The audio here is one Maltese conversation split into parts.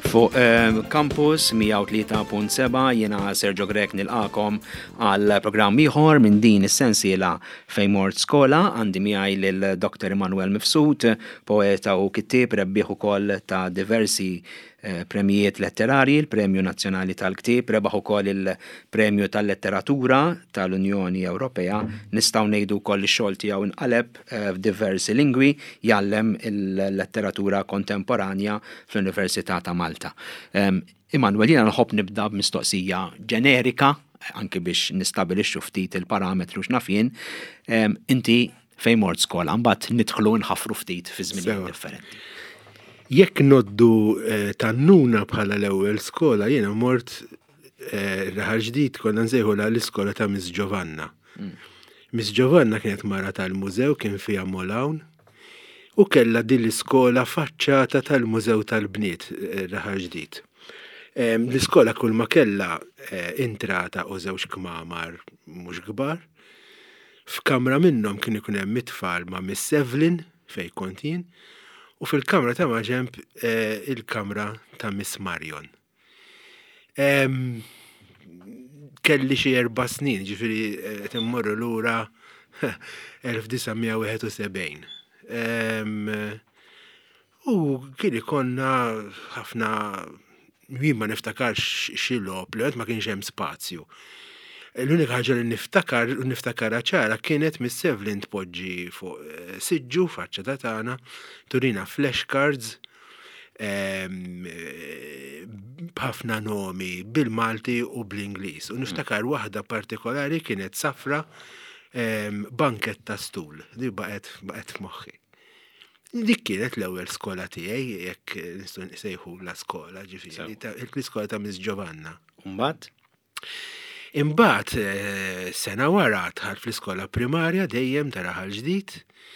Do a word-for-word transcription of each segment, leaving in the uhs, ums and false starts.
Fuq uh, Campus mija u tlieta punt seba' jiena Sergio Grek nilqakom għal programm ieħor minn din is-sensiela fejn mort skola għandi miegħi lil doktor Emanuel Mifsud, poeta u kittieb rebbieħ ukoll ta' diversi uh, premijiet letterarji, il-Premju Nazzjonali tal-Ktieb, rebaħ ukoll il-Premju tal-Letteratura tal-Unjoni Ewropea, nistgħu ngħidu wkoll ix-xogħol tiegħu inqaleb uh, f'diversi lingwi, jgħallem il-letteratura kontemporanja fl-Università ta' Malta. Um, Emanuel, jiena nħobb nibda b'mistoqsija ġenerika, anke biex nistabilixxu ftit il-parametru x'nafjien. Um, inti fejn mort skola, mbagħad nidħlu nħaffru ftit fi żminijiet differenti. Jekk noddu eh, tannuna bħala l-ewwel skola, jiena mort eh, Raħal Ġdid konna nsejħula l-iskola ta' Miss Giovanna. Mm. Miss Giovanna kienet mara tal-mużew kien fiha Molawn u kellha din l-iskola faċċata tal-Mużew tal-Bniet Raħal Ġdid. L-iskola kull ma kellha intrata u żewġ kmamar mhux kbar. F'kamra minnhom kien ikun hemm mitfal ma' Miss Evelyn fejn kont jien u fil-kamra ta' maġemb il-kamra ta' Miss Marion. Kelli xi erba' snin, ġifieri qed immorru lura elf tisa' wieħed u sebgħin. Um, u kien ikonna ħafna jien ma niftakarx xi logħob li ma kienx hemm spazju. L-unika ħaġa li niftakar u niftakarha ċara kienet Miss Evelyn tpoġġi fuq siġġu faċċata tagħna, turina flashcards b'ħafna nomi bil-Malti u bl-Ingliż. U niftakar waħda partikolari kienet safra banket ta' stul, di baqet baqet f'moħħi. Dik kienet l-ewwel skola tiegħi jekk nistgħu nsejħu la skola, ġifieri, l-iskola ta' Miss Giovanna. Imbagħad? Imbagħad sena wara dħalt fl-iskola primarja dejjem ta' Raħal Ġdid.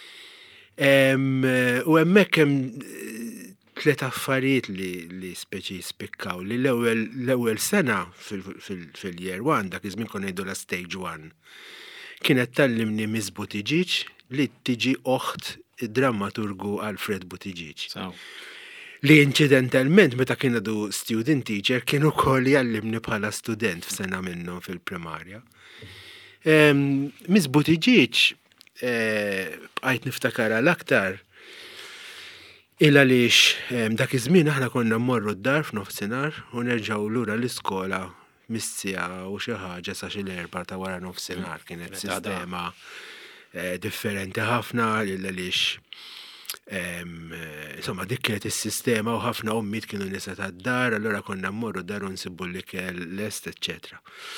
U hemmhekk hemm tliet affarijiet li li speċi spikkaw li l-ewwel l-ewwel sena fil-year one dak iż-żmien konna ngħidu la stage one. Kienet tallimni Miss Buttigieg li tiġi oħt id-drammaturgu Alfred Buttigieg. Li incidentalment meta kien għadu student teacher kienu ukoll jallimni bħala student f'sena minnhom fil-primarja. Um, Miss Buttigieg bqajt niftakara l-aktar il għaliex um, dak iż-żmien aħna konna mmorru d-dar f'nofsinhar u nerġgħu lura l-iskola missija u xi ħaġa sa xi l-erba' ta' wara nofsinhar kienet sistema eh, differenti ħafna lil għaliex insomma dik kienet is-sistema u ħafna ommiet kienu nisa tad-dar, allura konna mmorru d-dar u nsibbu l-ikel lest, eċċetera.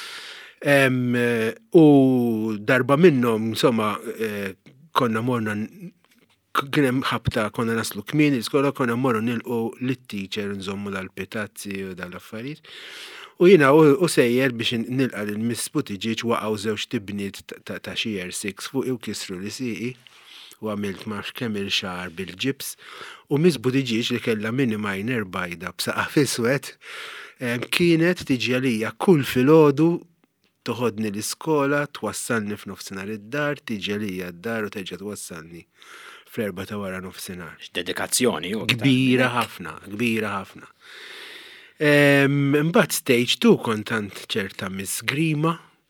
U darba minnhom insomma eh, konna morna kien hemm ħabta konna naslu kmieni l-iskola konna mmorru nilqu lit-teacher nżommu dal-pitazzi u dal-affarijiet. U jiena u sejjer biex nilqa' l-Miss Buttigieg waqgħu żewġ tibniet ta' xi year six fuq u kisru li siqi u għamilt max kemm il-xahar bil-ġips u Miss Buttigieg li kellha mini minor bajda b'saqaf iswed kienet tiġi għalija kull filgħodu toħodni l-iskola, twassalni f'nofsinhar id-dar, tiġi għalija d-dar u terġa' twassalni fl-erba' ta' wara nofsinhar. Dedikazzjoni u kbira ħafna, kbira ħafna. Imbagħad stage two kontant ċerta Miss Grima.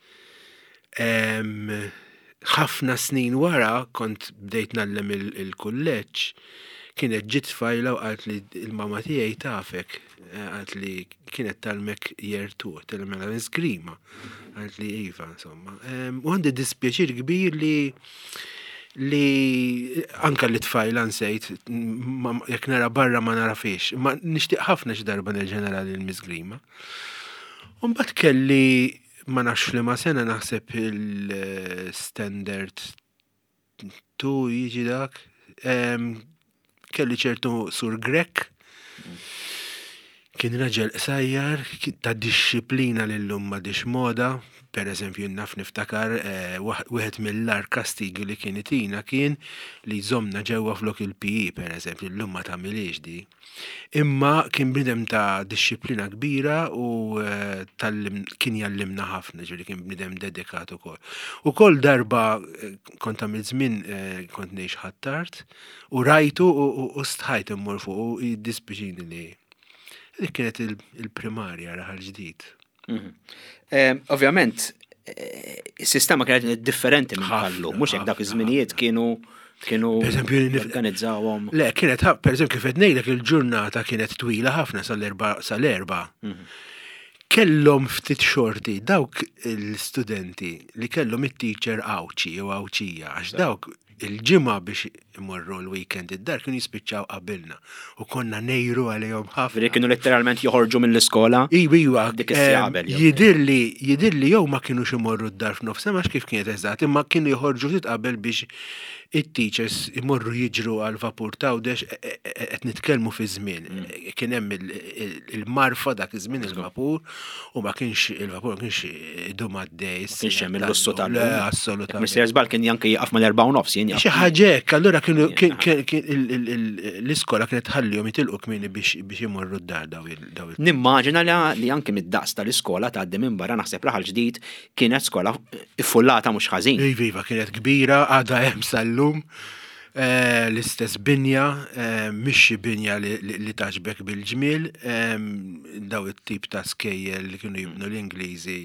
Ħafna snin wara kont bdejt nallem il-kulleġġ, kienet ġiet tfajla u qalt li l-mama tiegħi tafek, qalt li kienet talmek year two, tilmela Miss Grima, qalt li iva, insomma. U għandi dispjaċir kbir li li anka li tfajla nsejt, jekk nara barra ma nara fiex, ma nixtieq ħafna xi darba ġenerali l-Miss Grima. U mbagħad kelli ma nafx li ma sena naħseb il-standard two jiġi dak, kelli ċertu Sur Grek, kien raġel qsajjar ta' dixxiplina lil-lum ma dix moda. Per eżempju, naf niftakar wieħed mill-ar kastigi li kien itina kien li żommna ġewwa flok il-P E, per eżempju, l-lum ma tagħmilx di. Imma kien bnidem ta' dixxiplina kbira u kien jallimna ħafna, ġifieri kien bnidem dedikat ukoll. Ukoll darba kont għamil żmien kont ngħix ħattart u rajtu u stħajt immur fuq u jiddispiċini li Dik kienet il-primarja raħal ġdid. Ovvjament, is-sistema kienet differenti minn bħallu, mhux hekk dak iż-żminijiet kienu kienu organizzawhom. Le, kienet pereżempju kif qed ngħidlek il-ġurnata kienet twila ħafna sal-erba' sal-erba'. Kellhom ftit xorti dawk il-studenti li kellhom it-teacher awċi jew awċija għax dawk il-ġimgħa biex imorru l-weekend id-dar kienu jispiċċaw qabilna u konna nejru għalihom ħafna. Veri kienu letteralment joħorġu mill-iskola? Iwa, iwa. Dik is-sigħabel. Jidirli, jidirli jew ma kienux imorru d-dar f'nofs ma kif kienet eżatt, imma kienu joħorġu ftit qabel biex it-teachers imorru jiġru għal vapur tawdex qed nitkellmu fi żmien. Kien hemm il-marfa dak iż-żmien il-vapur u ma kienx il-vapur ma kienx idum għaddej. Kienx hemm il-lussu tal-lum. Le, assolutament. Mister Żball kien janke jaqaf mal-erba' u nofs jien. Xi ħaġa hekk, allura kienu l-iskola kienet ħallihom jitilqu kmieni biex imorru d-dar daw il- Nimmaġina li anke mid-daqs tal-iskola tgħaddi minn barra naħseb raħal ġdid kienet skola iffullata mhux ħażin. Iva, kienet kbira, għadha hemm sal-lum. L-istess binja, mhix binja li taġbek bil-ġmiel, daw it-tip ta' skejjel li kienu jibnu l-Ingliżi.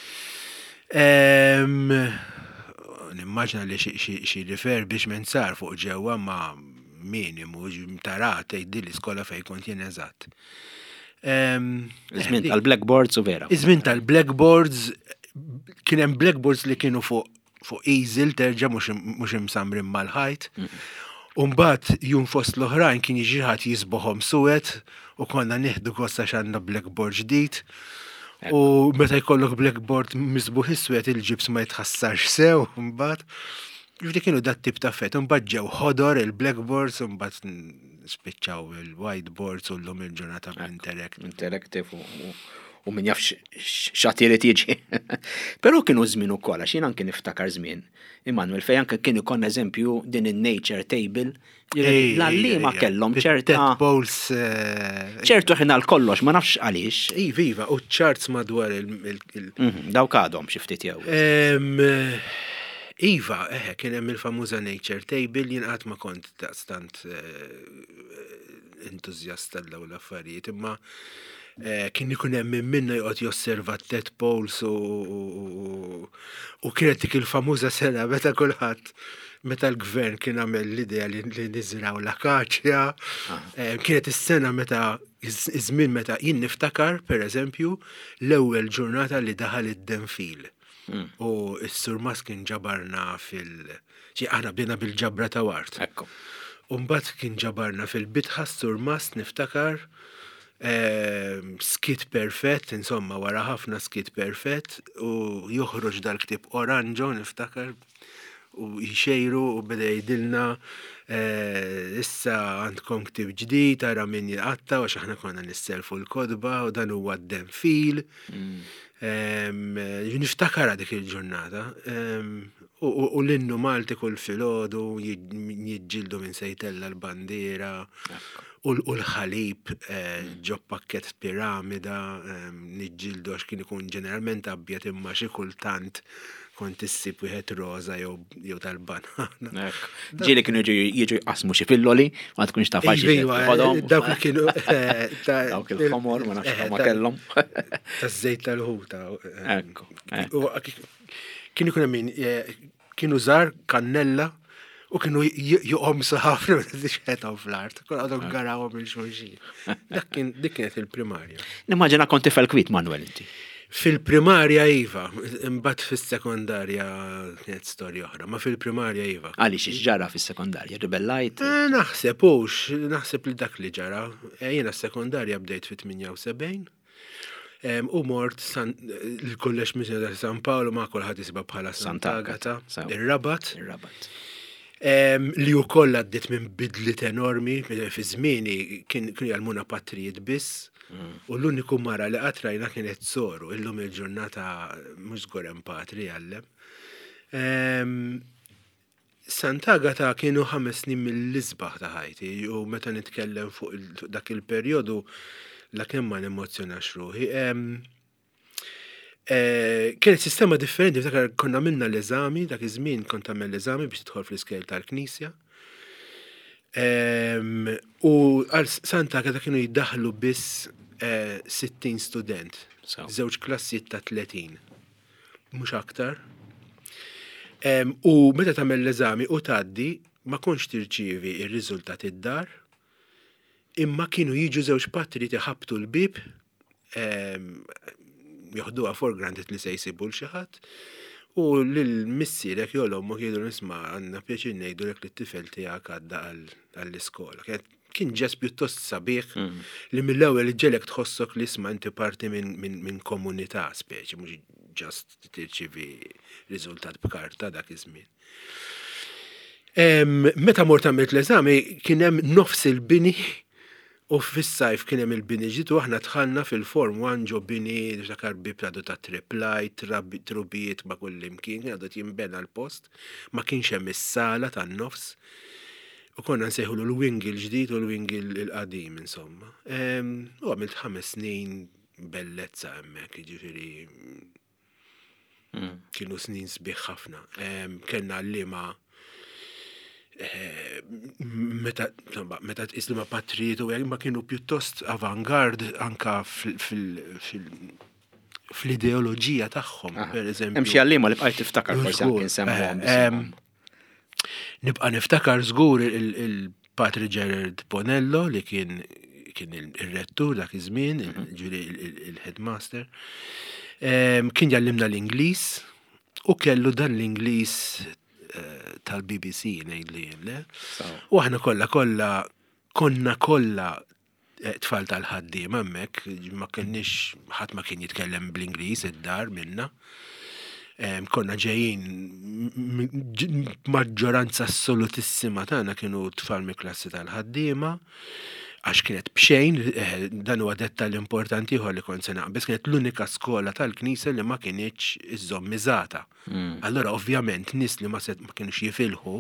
Nimmaġina li xi rifer biex minn sar fuq ġewwa ma' minimu tara tgħidli l-iskola fejn kont jien eżatt. Iż-żmien tal-blackboards u vera. Iż-żmien tal-blackboards kien hemm blackboards li kienu fuq fuq easel terġa' mhux imsamrin mal-ħajt. U mbagħad jum fost l-oħrajn kien jiġi ħadd jisboħhom suwed u konna nieħdu kosta x'għandna blackboard ġdid. U meta jkollok blackboard misbuħ iswed il-ġibs ma jitħassarx sew mbagħad. Ġifri kienu dat tip ta' fett, mbagħad ġew ħodor il-blackboards u mbagħad spiċċaw il-whiteboards u llum il-ġurnata bl-interactive. Interactive u min jaf x'attiret jiġi. Però kienu żmien ukoll għax jien anke niftakar żmien. Immanuel fejn anke kien ikun eżempju din in-nature table l-għalliema kellhom ċerta ċertu ħina l-kollox ma nafx għaliex. Iva, u charts madwar il- Dawk għadhom xi ftit jew. Iva, eħe, kien hemm il-famuża nature table jien qatt ma kont daqstant entużjasta daw l-affarijiet, imma kien ikun hemm minn minna joqgħod josserva t-tadpoles u kienet dik il-famuża sena meta kulħadd meta l-gvern kien għamel l-idea li niżraw l-akaċja. Kienet is-sena meta iż-żmien meta jien niftakar pereżempju l-ewwel ġurnata li daħal id-denfil. U s-Sur Mas kien ġabarna fil- ġi aħna bdejna bil-ġabra ta' wart. Ekku. U mbagħad kien ġabarna fil-bitħa s-Sur Mas niftakar skit perfett, insomma wara ħafna skit perfett u joħroġ dal-ktib oranġo niftakar u jxejru u beda jidilna issa għandkom ktib ġdid ara min jaqatta għax aħna konna nisselfu l-kodba u dan huwa d-denfil. Niftakar dik il-ġurnata u l-innu Malti kull filgħodu jiġġieldu minn sejtella l-bandiera u l-ħalib ġo pakkett piramida niġġieldu għax kien ikun ġeneralment abjad imma xi kultant kont issib wieħed roża jew tal-banana. Ġieli kienu jiġu jqasmu xi filloli ma tkunx taf faċli. Dawk li kienu dawk il-ħomor ma nafx ma kellhom. Taż-żejt tal-ħuta. Ekku. Kienu ikun hemm kienu żar kannella u kienu joqomsu ħafna meta tixħethom fl-art. Kol għadhom garawhom il-xulxin. Dik kienet il-primarja. Nimmaġina kont tifel kwit Manuel inti. Fil-primarja iva, imbagħad fis-sekondarja kienet storja oħra, ma fil-primarja iva. Għaliex x'ġara fis-sekondarja, ribellajt? Naħseb hux, naħseb li dak li ġara. Jiena s-sekondarja bdejt fit-tminja u sebgħin. U mort il-kullex Missjoni ta' San Paolo ma' kulħadd isibha bħala Sant'Agata, ir-Rabat. Ir-Rabat. Li wkoll għaddiet minn bidliet enormi fi żmieni kienu jgħalmuna patrijiet biss. U l-uniku mara li qatrajna kienet Soru, illum il-ġurnata mhux żgur hemm patri għallem. Sant'Agata kienu ħames snin mill-isbaħ ta' ħajti u meta nitkellem fuq dak il-perjodu la kemm ma nemmozzjonax ruħi. Kienet sistema differenti, ftakar konna minna l-eżami, dak iż-żmien kont tagħmel l-eżami biex tidħol fl-iskejl tal-Knisja. U għal Santa Agata kienu jiddaħlu biss sittin student, żewġ klassijiet ta' tletin, mhux aktar. U meta tagħmel l-eżami u tgħaddi ma konx tirċievi ir-riżultat id-dar, imma kienu jiġu żewġ patri tiħabtu l-bib, joħduha for granted li se jsibu l xi ħadd, u l-missierek jolhom ma jgħidu nisma' għandna pjaċir ngħidulek li t-tifel tiegħek għadda għall-iskola. Kien ġest pjuttost sabiħ li mill-ewwel ġelek tħossok li isma' inti parti minn komunità speċi, mhux ġast tirċievi riżultat b'karta dak iż-żmien. Meta mort għamilt l-eżami kien hemm nofs il-bini u fis-sajf kien hemm il-bini ġitu aħna dħalna fil-form one ġo bini dakar bib għadu ta' triplaj, trubijiet ma' kull imkien, għadu jinbena l-post, ma kienx hemm is-sala tan-nofs. U konna nsejħulu l-wing il-ġdid u l-wing il-qadim, insomma. U għamilt ħames snin bellezza hemmhekk, jiġifieri kienu snin sbieħ ħafna. Kellna għallima meta tqis li ma patrijiet u ma kienu pjuttost avangard anka fl-ideoloġija tagħhom, pereżempju. Hemm xi għalliema li bqajt tiftakar forsi anke nsemmuhom. Nibqa' niftakar żgur il-Patri Gerard Bonello li kien kien ir-rettur dak iż-żmien, ġieli il-headmaster. Kien jallimna l-Ingliż u kellu dan l-Ingliż tal-B B C ngħidlihom le. U aħna kollha kollha konna kollha tfal tal-ħaddiem hemmhekk, ma kienx ħadd ma kien jitkellem bl-Ingliż id-dar minna. Konna ġejjin maġġoranza assolutissima tagħna kienu tfal mill-klassi tal-ħaddiema għax kienet bxejn, dan huwa dettall importanti ieħor li kont se naqbes, kienet l-unika skola tal-Knisja li ma kienitx iżommiżata. Allora ovvjament nies li ma kienux jifilħu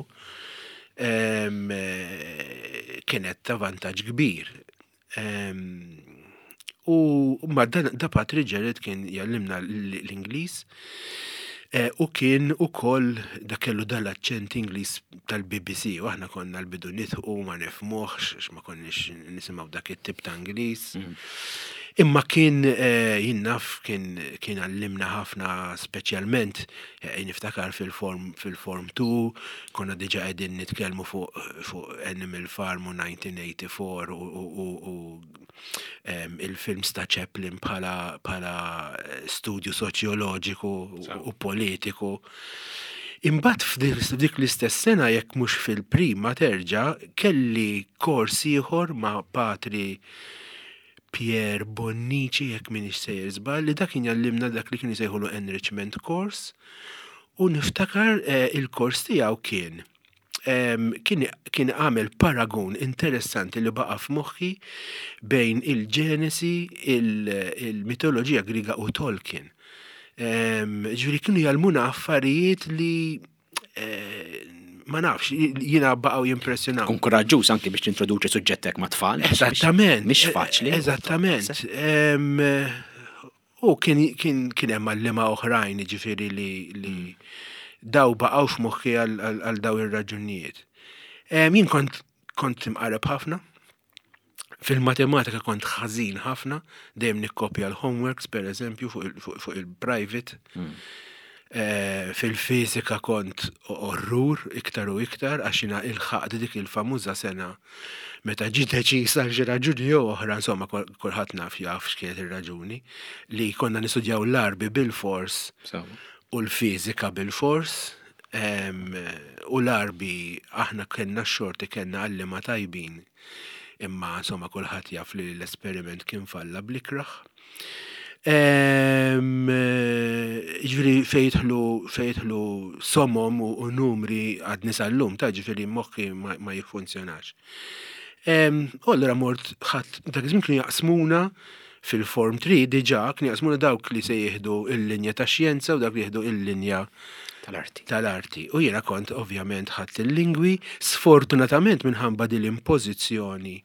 kienet ta' vantaġġ kbir. U ma da Patri Gerard kien jallimna l-Ingliż u kien ukoll dak kellu dal-aċċent Ingliż tal-B B C u aħna konna l-bidu nitħu ma nifhmuhx għax ma konniex nisimgħu dak it-tip ta' Ingliż. Imma kien jinnaf kien għallimna ħafna speċjalment niftakar fil-form fil-form two, konna diġà qegħdin nitkellmu fuq Animal Farm u nineteen eighty-four u il-films ta' Chaplin bħala studju soċjoloġiku u politiku. Imbagħad f'dik l-istess sena jekk mhux fil-prima terġa' kelli kors ieħor ma' Patri Pier Bonnici jekk minix sejjer żball li dak kien jallimna dak li kien jsejħulu enrichment course u niftakar il-kors tiegħu kien kien għamel paragun interessanti li baqa' f'moħħi bejn il-Ġenesi, il-mitoloġija Griega u Tolkien. Ġifieri kienu jgħalmuna affarijiet li ma nafx, jiena baqgħu jimpressjonaw. Kun koraġġuż anke biex tintroduċi suġġettek ma' tfal. Eżattament. Mhix faċli. Eżattament. U kien hemm għallima oħrajn jiġifieri li daw baqgħu f'moħħi għal daw ir-raġunijiet. Jien kont imqareb ħafna. Fil-matematika kont ħażin ħafna, dejjem nikkopja l-homeworks pereżempju fuq il-private. Fil-fizika kont orrur iktar u iktar għax jiena ilħaqt dik il-famuża sena meta ġiet deċiża xi raġuni jew oħra, insomma kulħadd naf jaf x'kienet ir-raġuni li konna nistudjaw l-arbi bil-fors u l-fiżika bil-fors u l-arbi aħna kellna x-xorti kellna għallima tajbin imma insomma kulħadd jaf li l-esperiment kien falla bl-ikraħ. Ġifieri fejtħlu somom u numri għad nisallum ta' ġifieri moħħi ma jiffunzjonax. U allura mort ħadd dak iż-żmien kienu jaqsmuna fil-form three diġà kienu jaqsmuna dawk li se jieħdu l-linja tax-xjenza u dawk li jieħdu l-linja tal-arti. Tal-arti. U jiena kont ovvjament ħadd il-lingwi, sfortunatament minħabba din l-impożizzjoni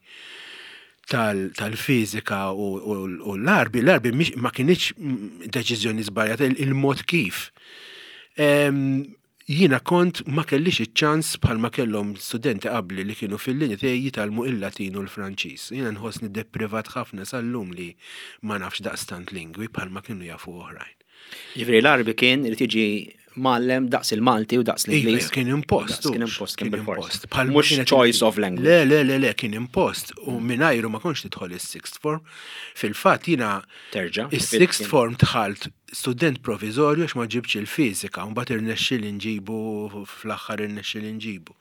tal-fizika u l-arbi, l-arbi ma kienx deċiżjoni żbaljata il-mod kif. jiena kont ma kellix iċ-ċans bħalma kellhom studenti qabli li kienu fil-linja tiegħi jitalmu il-Latin u l-Franċiż. Jiena nħossni deprivat ħafna sal-lum li ma nafx daqstant lingwi bħalma kienu jafu oħrajn. Ġifieri l-Arbi kien irid jiġi mallem daqs il-Malti u daqs l-Ingliż. Kien impost. Kien impost, kien bil-forst. Bħal Mhux choice of language. Le, le, le, le, kien impost. U mingħajru ma konx tidħol is-sixth form. Fil-fatt jiena Terġa'. is-sixth form tħalt student provizorju għax ma ġibx il-fiżika, u mbagħad irnexxiel inġibu fl-aħħar irnexxiel inġibu.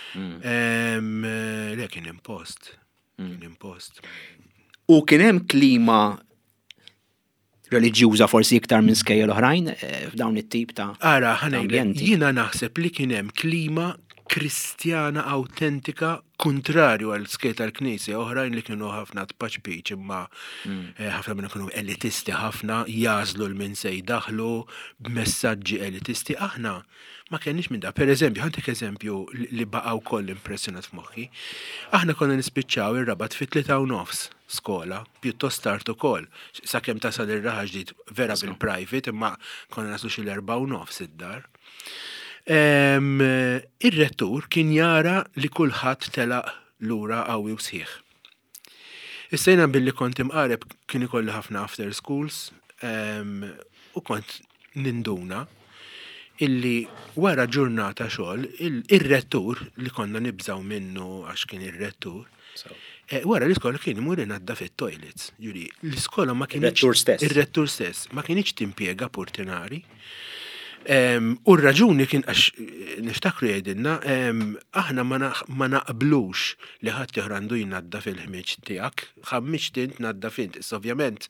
Le kien impost. Kien impost. U kien hemm klima reliġjuża forsi iktar minn skejjel oħrajn f'dawn it-tip ta' Ara, ħanejlek, jiena naħseb li kien hemm klima kristjana autentika kontrarju għal skej tal-knisja oħrajn li kienu ħafna tpaċpiċ imma ħafna minnu kienu elitisti ħafna jażlu l-min se jdaħlu b'messaġġi elitisti. Aħna ma kenniex minn da. Per eżempju, ħantik eżempju li baqgħu koll impressjonat f'moħħi. Aħna konna nispiċċaw ir-rabat fit tlieta u nofs skola, pjuttost tard ukoll. Sakemm tasal ir-raħa ġdid vera bil-private, imma konna naslu xi l-erba' u nofs id-dar. Ir-rettur kien jara li kulħadd telaq lura qawwi u sħiħ. Issa jiena billi kont imqareb kien ikolli ħafna after schools u kont ninduna illi wara ġurnata xogħol ir-rettur li konna nibżaw minnu għax kien ir-rettur wara l-iskola kien imur inadda fit-toilets. Ġuri, l-iskola ma kienx ir-rettur stess. Ir-rettur stess ma kienx timpjega portinari. U r-raġuni kien għax niftakru jgħidilna, aħna ma naqblux li ħadd joħrandu jnadda fil-ħmiġ tiegħek, ħammiġ tint nadda fint. Ovvjament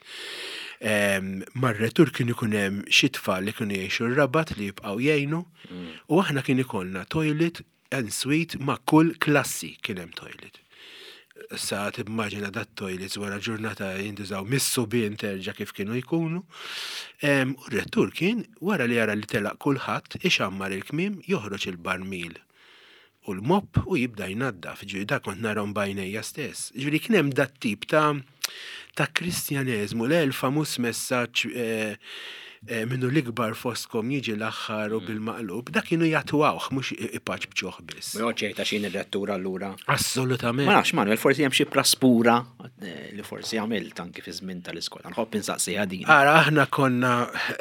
mar-rettur kien ikun hemm xi tfal li kienu jgħixu r-rabat li jibqgħu jgħinu u aħna kien ikollna toilet en suite ma' kull klassi kien hemm toilet. Sa tibmaġina dat toilets wara ġurnata jintużaw mis-subien terġa' kif kienu jkunu. U r-rettur kien wara li jara li telaq kulħadd ixammar il-kmiem joħroġ il-barmil u l-mopp u jibda jnaddaf. Ġifieri dak kont nara bajnejja stess. Ġifieri kien hemm dat tip ta' ta' kristjaneżmu, le l-famuż messaġġ minnu l-ikbar fostkom jiġi l-aħħar u bil-maqlub, dak kienu jatwawh mhux ipaċ bġoħ biss. Ma ċejta xin ir-rettur allura. Assolutament. Ma nafx Manuel, forsi hemm xi praspura li forsi għamilt anke fi żmien tal-iskola. Nħobb insaqsiha din. Ara aħna konna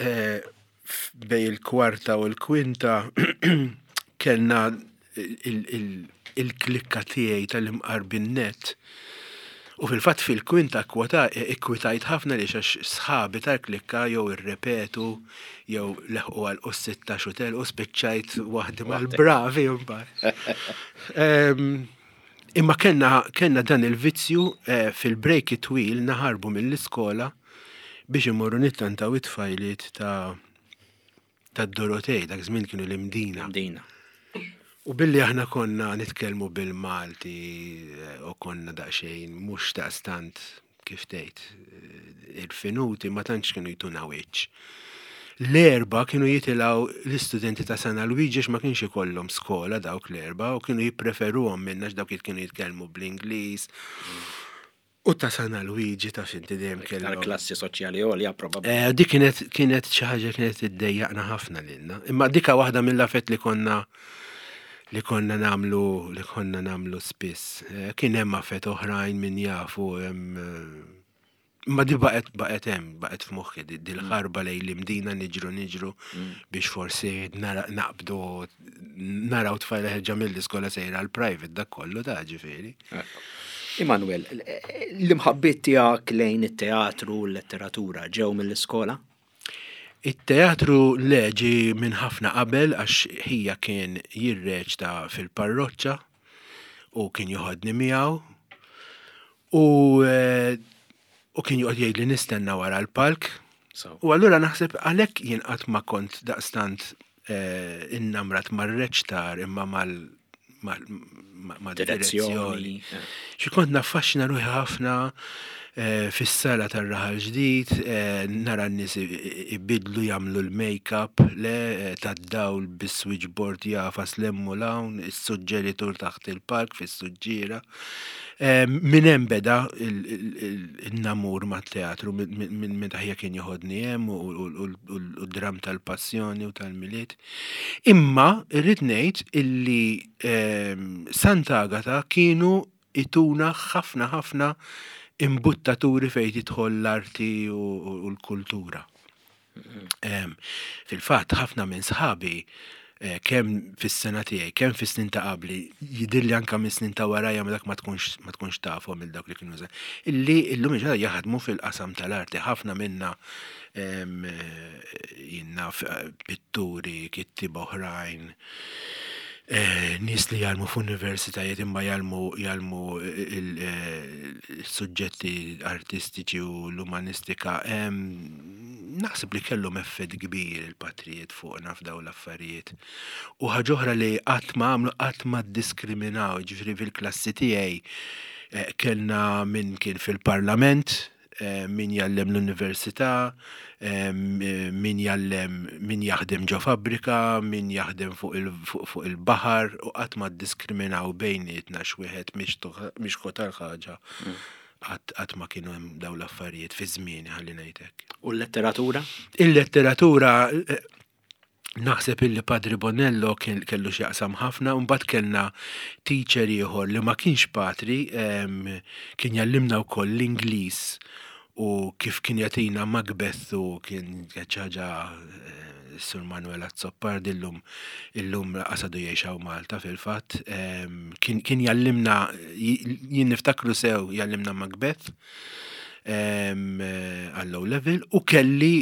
bej il-kwarta u l-kwinta kellna il-klikka tiegħi tal-imqarbin net. U fil-fatt fil-kwinta ikkwitajt ħafna li xax sħabi tal-klikka jew irrepetu jew leħqu għal u sitta xutel u spiċċajt waħdi mal-bravi mbagħad. Imma kellna dan il-vizzju fil-break twil naħarbu mill-iskola biex imorru nittantaw it-tfajliet ta' tad-Dorotej, dak żmien kienu l-imdina. Imdina. U billi aħna konna nitkellmu bil-Malti u konna daqsxejn mhux daqstant kif tgħid il-finuti ma tantx kienu jtuna wiċċ. L-erba kienu jitilgħu l-istudenti ta' Sana Luigi ma kienx ikollhom skola dawk l-erba u kienu jippreferuhom minna x'dawk kienu jitkellmu bl-Ingliż. U ta' Sana Luigi ta' xinti dejjem kellhom. Tal-klassi soċjali għolja probabbli. Dik kienet kienet xi ħaġa kienet iddejjaqna ħafna lilna. Imma dika waħda mill-affett li konna li konna namlu li konna namlu spiss. Kien hemm affett oħrajn min jafu ma di baqgħet baqgħet hemm baqgħet f'moħħi di l-ħarba lejn l-imdina niġru niġru biex forsi naqbdu naraw tfajla ħeġġa mill-iskola sejra għall-private dak kollu ta' ġifieri. Emanuel, l-imħabbiet tiegħek lejn it-teatru u l-letteratura ġew mill-iskola? Il-teatru leġi minn ħafna qabel għax hija kien jirreċta fil-parroċċa u kien joħodni miegħu u u kien joqgħod jgħidli nistenna wara l-palk. U allura naħseb għalhekk jien qatt ma kont daqstant innamrat mar-reċtar imma mal ma' direzzjoni. Xi kont naffaxxina ruħi ħafna fis-sala tar-raħal ġdid, nara n-nies ibidlu jagħmlu l-make-up le tad-dawl bis-switchboard jafas lemmu lawn, is-suġġeritur taħt il-park fis-suġġiera. Min hemm beda il-namur mat-teatru minn meta ħija kien joħodni hemm u d-dram tal-passjoni u tal-miliet. Imma irrid ngħid illi Sant'Agata kienu ituna ħafna ħafna imbuttaturi fejn tidħol l-arti u l-kultura. Fil-fatt ħafna minn sħabi kemm fis-sena tiegħi, kemm fis-snin ta' qabli, jidhirli anke mis-snin ta' warajja ma dak ma tkunx ma tkunx tafhom il dawk li kienu illi llum il-ġurnata jaħdmu fil-qasam tal-arti, ħafna minna jiena pitturi, kittiba oħrajn, nies li jalmu f'universitajiet imma jalmu jalmu il-suġġetti artistiċi u l-umanistika. Naħseb li kellhom effett kbir il-patrijiet fuqna f'daw l-affarijiet. U ħaġa oħra li qatt ma għamlu qatt ma ddiskriminaw, ġifieri fil-klassi tiegħi kellna min kien fil-Parlament, min jallem l-università, min jallem min jaħdem ġo fabbrika, min jaħdem fuq il-baħar u qatt ma ddiskriminaw bejnietna x'wieħed mhix kotar ħaġa. Qatt ma kienu hemm dawn l-affarijiet fi żmieni ħalli ngħid hekk. U l-letteratura? Il-letteratura naħseb illi Padri Bonello kellu x'jaqsam ħafna u mbagħad kellna teacher ieħor li ma kienx patri, kien jallimna wkoll l-Ingliż u kif kien jagħtina Macbeth u kien ħaġa Sur Manuel Azzopardi illum illum qasadu jgħixaw Malta fil-fatt. Kien jallimna jien niftakru sew jallimna Macbeth għall-low level u kelli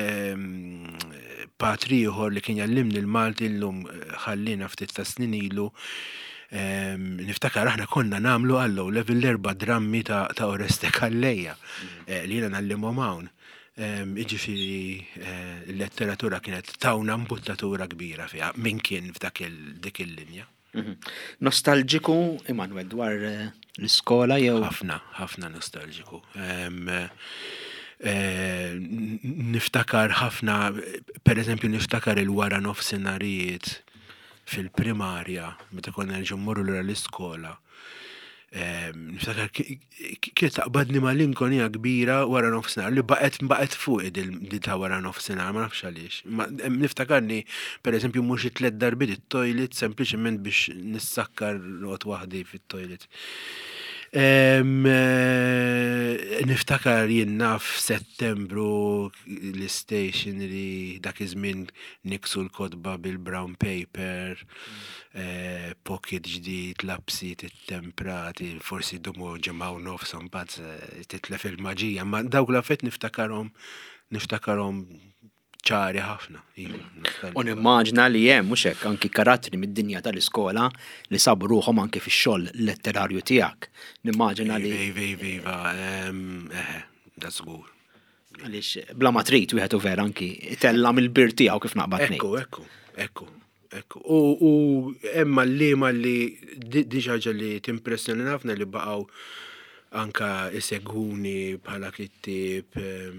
patri ieħor li kien jallimni l-Malti illum ħallina ftit ta' snin ilu. Niftakar aħna konna nagħmlu għall-low level l-erba' drammi ta' Oreste Kallejja li jiena nallimhom hawn. Jiġifieri l-letteratura kienet tawna mbuttatura kbira fiha min kien f'dak dik il-linja. Nostalġiku, Emanuel, dwar l-iskola jew? Ħafna, ħafna nostalġiku. Niftakar ħafna, pereżempju niftakar il-wara nofsinharijiet fil-primarja, meta konna nerġgħu mmorru lura l-iskola. Niftakar kien taqbadni ma' Lincoln hija kbira wara nofsinhar li baqgħet baqgħet fuq di ta' wara nofsinhar ma nafx għaliex. Niftakarni pereżempju mhux it-tliet darbiet it-toilet sempliċement biex nissakkar noqgħod waħdi fit-toilet. Niftakar jien naf f'Settembru l-stationery dak iż-żmien niksu l-kotba bil-brown paper, pocket ġdid, lapsit it-temprati, forsi dumu ġemgħu nofshom bad titlef il-maġija, ma dawk l-affett niftakarhom niftakarhom ċari ħafna. U nimmaġna li hemm mhux hekk anki karattri mid-dinja tal-iskola li sabu ruħhom anke fix-xogħol letterarju tiegħek. Nimmaġina li Iva, da żgur. Għaliex bla ma trid wieħed u vera anki tellam il-bir tiegħu kif naqbad ngħid. Ekku, ekku, ekku, ekku. U hemm liema li di ħaġa li timpressjoni ħafna li baqgħu anka isegħuni bħala kittieb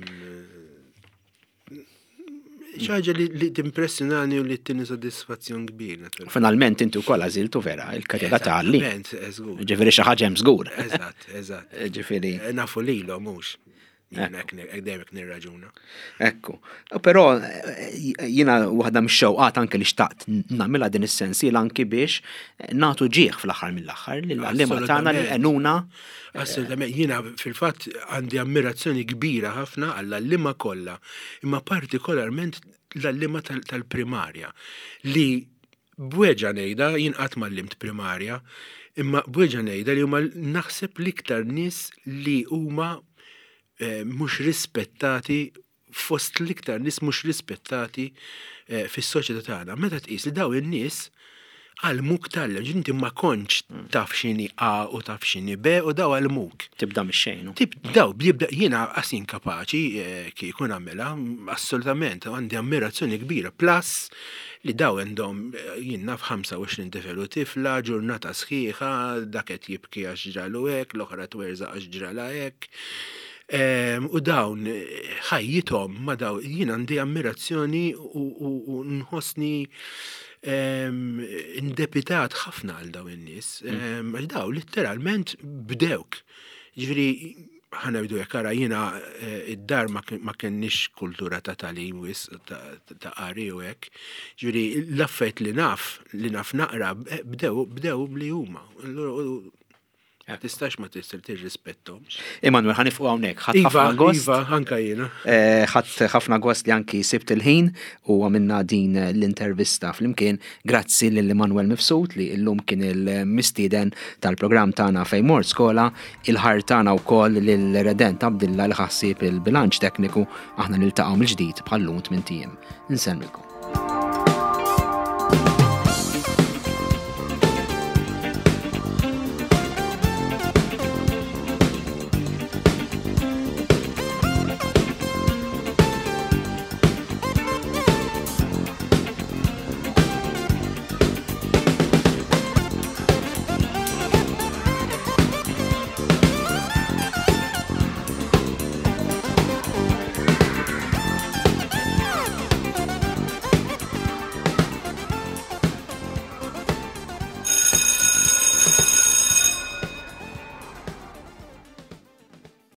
ċaġa li timpressjonani u li t-tini soddisfazzjon kbir. Finalment inti wkoll għażiltu vera il-karriera tagħli. Ġifieri xi ħaġa hemm żgur. Eżatt, eżatt. Ġifieri. Nafu lilhom mhux. Dejjem nirraġuna. Ekku. Però jiena waħda mix-xewqat anke li xtaqt nagħmilha din is-sensiela anke biex nagħtu ġieħ fl-aħħar mill-aħħar lill-għalliema tagħna li għenuna. Assolutament, jiena fil-fatt għandi ammirazzjoni kbira ħafna għall-għalliema kollha, imma partikolarment l-għalliema tal-primarja li bweġa ngħidha jien qatt m'għallimt primarja, imma bweġa ngħidha li huma naħseb l-iktar nies li huma mhux rispettati fost l-iktar nies mhux rispettati fis-soċjetà tagħna. Meta tqis li dawn in-nies għalmuk tal-lem, ġinti ma konċ taf xini A u taf xini B u daw għalmuk. Tibda mis-xejn. Daw, bjibda, jiena għasin kapaċi ki jkun għamela, assolutament, għandi ammirazzjoni kbira. Plus, li daw għandhom jien naf ħamsa u għoxrin tifel u tifla, ġurnata sħiħa, daket jibki għax ġralu hekk, l-oħra twerza għax ġrala hekk. U dawn ħajjithom ma daw jien għandi ammirazzjoni u nħossni indepitat ħafna għal daw in-nies. Għax daw literalment bdewk. Ġifieri ħana bidu jekk ara jiena id-dar ma kenniex kultura ta' talim wis ta' qari u hekk. Ġifieri l-affett li naf li naf naqra bdew bdew li huma. Tistax ma tisir tirrispettomx. Emanuel, ħanifqu hawnhekk, ħadd ħafna gost. Iva, anka jiena. Ħadd ħafna gost li anki sibt il-ħin u għamilna din l-intervista flimkien grazzi lil Emanuel Mifsud li llum kien il-mistieden tal-programm tagħna fejn mort skola, il-ħar tagħna wkoll lil Redent Abdilla li ħassib il-bilanċ tekniku aħna niltaqgħu mill-ġdid bħal lum tmien tiem. Insemmilkom.